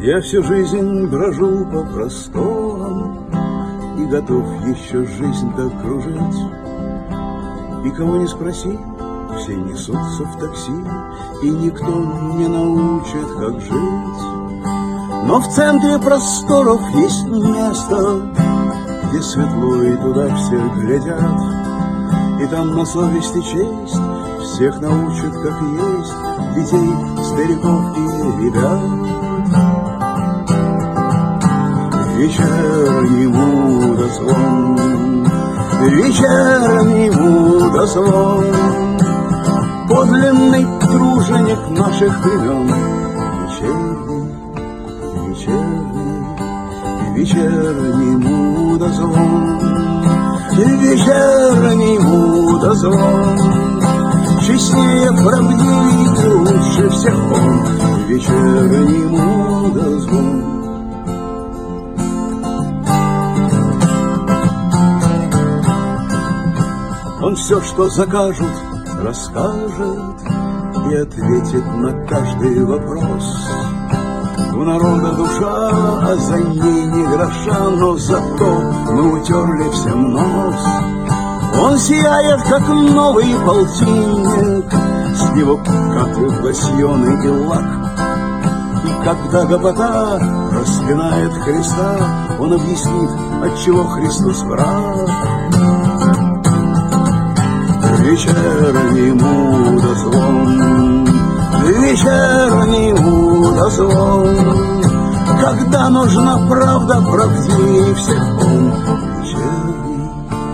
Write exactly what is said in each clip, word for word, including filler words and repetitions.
Я всю жизнь брожу по просторам и готов еще жизнь докружить. И кого не спроси, все несутся в такси, и никто не научит, как жить. Но в центре просторов есть место, где светло, и туда все глядят. И там на совесть и честь всех научат, как есть, детей, стариков и ребят. Вечерний мудозвон, вечерний мудозвон, подлинный труженик наших времен. Вечерний, вечерний, вечерний мудозвон, вечерний мудозвон, честнее, правдивее и лучше всех он. Вечерний мудозвон. Он все, что закажут, расскажет и ответит на каждый вопрос. У народа душа, а за ней ни гроша, но зато мы утерли всем нос. Он сияет, как новый полтинник, с него капают лосьоны и лак. И когда гопота распинает Христа, он объяснит, отчего Христос враг. Вечерний мудозвон, вечерний мудозвон, когда нужна правда, правдивее всех он. Вечерний,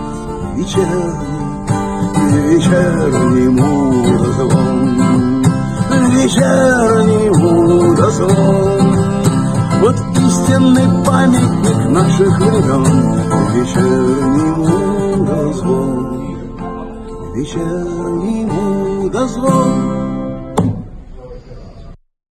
вечерний, вечерний мудозвон, вечерний мудозвон, вот истинный памятник наших времен. Вечерний мудозвон, вечерний мудозвон.